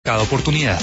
Cada oportunidad.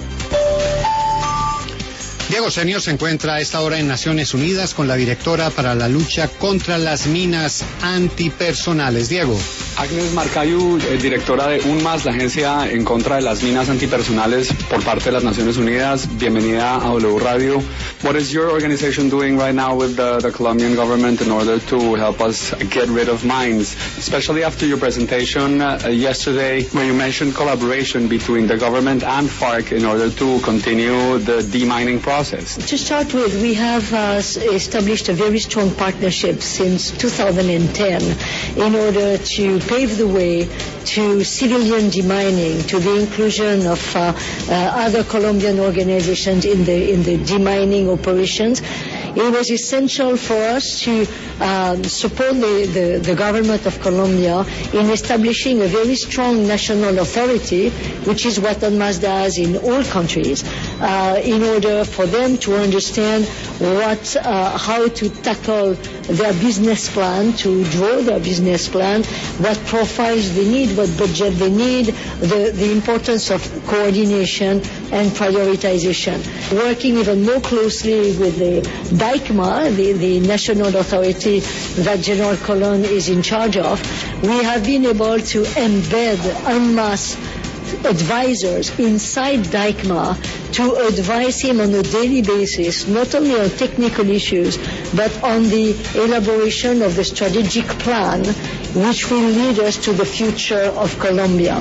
Diego Senio se encuentra a esta hora en Naciones Unidas con la directora para la lucha contra las minas antipersonales. Diego. Agnes Marcayu, directora de UNMAS, la agencia en contra de las minas antipersonales por parte de las Naciones Unidas. Bienvenida a W Radio. What is your organization doing right now with the Colombian government in order to help us get rid of mines? Especially after your presentation yesterday, where you mentioned collaboration between the government and FARC in order to continue the demining process. To start with, we have established a very strong partnership since 2010 in order to pave the way to civilian demining, to the inclusion of other Colombian organizations in the demining operations. It was essential for us to support the government of Colombia in establishing a very strong national authority, which is what UNMAS does in all countries, in order for them to understand how to tackle their business plan, to draw their business plan, what profiles they need, what budget they need, the importance of coordination and prioritization. Working even more closely with the DICMA, the national authority that General Colon is in charge of, we have been able to embed UNMAS advisors inside DICMA to advise him on a daily basis, not only on technical issues, but on the elaboration of the strategic plan which will lead us to the future of Colombia.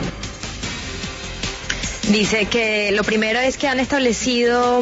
Dice que lo primero es que han establecido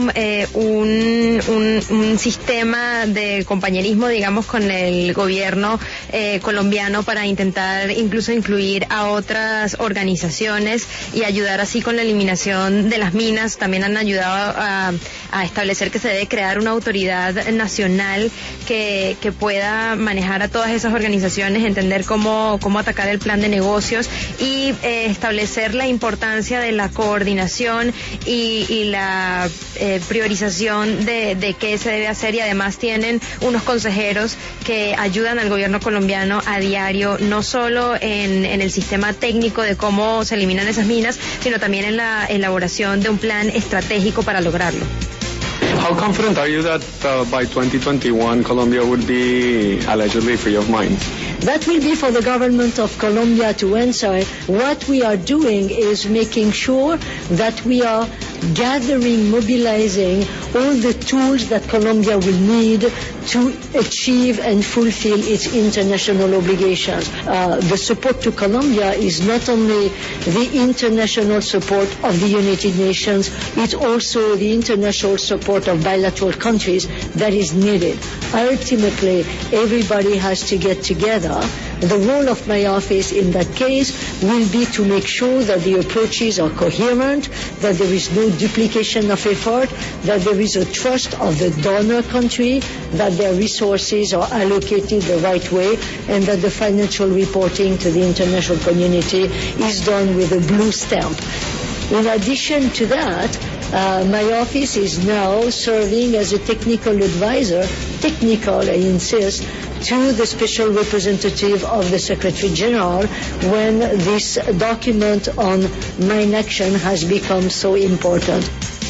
un sistema de compañerismo, digamos, con el gobierno colombiano para intentar incluso incluir a otras organizaciones y ayudar así con la eliminación de las minas. También han ayudado a establecer que se debe crear una autoridad nacional que pueda manejar a todas esas organizaciones, entender cómo atacar el plan de negocios y establecer la importancia de la coordinación y la priorización de qué se debe hacer, y además tienen unos consejeros que ayudan al gobierno colombiano a diario, no solo en el sistema técnico de cómo se eliminan esas minas, sino también en la elaboración de un plan estratégico para lograrlo. How confident are you that by 2021 Colombia would be allegedly free of mines? That will be for the government of Colombia to answer. What we are doing is making sure that we are gathering, mobilizing all the tools that Colombia will need to achieve and fulfill its international obligations. The support to Colombia is not only the international support of the United Nations, it's also the international support of bilateral countries that is needed. Ultimately, everybody has to get together. The role of my office in that case will be to make sure that the approaches are coherent, that there is no duplication of effort, that there is a trust of the donor country, that their resources are allocated the right way, and that the financial reporting to the international community is done with a blue stamp. In addition to that, my office is now serving as a technical advisor, I insist, to the special representative of the Secretary General when this document on mine action has become so important.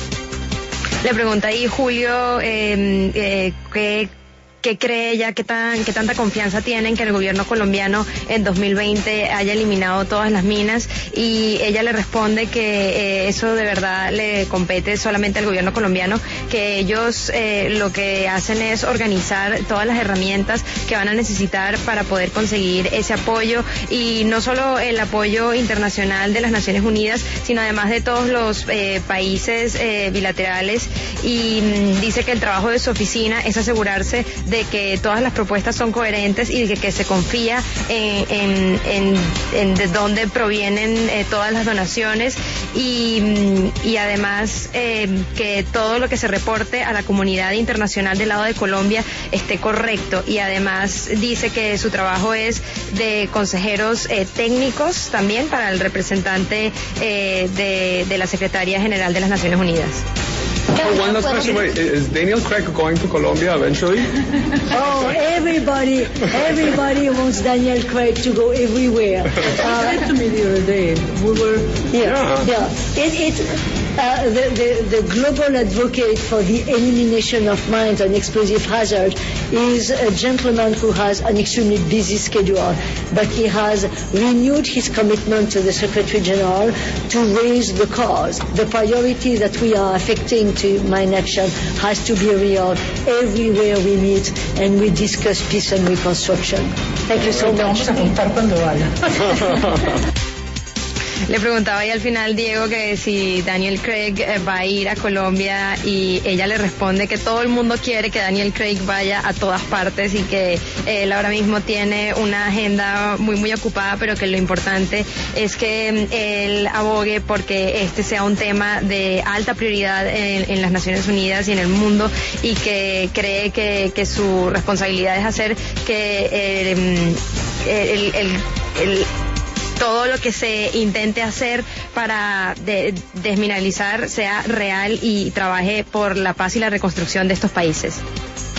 Le pregunta ahí Julio ¿qué cree ella, qué tanta confianza tienen que el gobierno colombiano en 2020 haya eliminado todas las minas? Y ella le responde que eso de verdad le compete solamente al gobierno colombiano, que ellos lo que hacen es organizar todas las herramientas que van a necesitar para poder conseguir ese apoyo, y no solo el apoyo internacional de las Naciones Unidas, sino además de todos los países bilaterales. Y dice que el trabajo de su oficina es asegurarse de que todas las propuestas son coherentes y de que se confía en de dónde provienen todas las donaciones, y además que todo lo que se reporte a la comunidad internacional del lado de Colombia esté correcto. Y además dice que su trabajo es de consejeros técnicos también para el representante de la Secretaría General de las Naciones Unidas. One last question. Wait, is Daniel Craig going to Colombia eventually? Oh, everybody wants Daniel Craig to go everywhere. Said to me the other day, we were... Yeah. The global advocate for the elimination of mines and explosive hazard is a gentleman who has an extremely busy schedule, but he has renewed his commitment to the Secretary General to raise the cause. The priority that we are affecting to mine action has to be real everywhere we meet and we discuss peace and reconstruction. Thank you so much. Le preguntaba ahí al final, Diego, que si Daniel Craig va a ir a Colombia, y ella le responde que todo el mundo quiere que Daniel Craig vaya a todas partes y que él ahora mismo tiene una agenda muy ocupada, pero que lo importante es que él abogue porque este sea un tema de alta prioridad en las Naciones Unidas y en el mundo, y que cree que su responsabilidad es hacer que todo lo que se intente hacer para desmineralizar sea real y trabaje por la paz y la reconstrucción de estos países.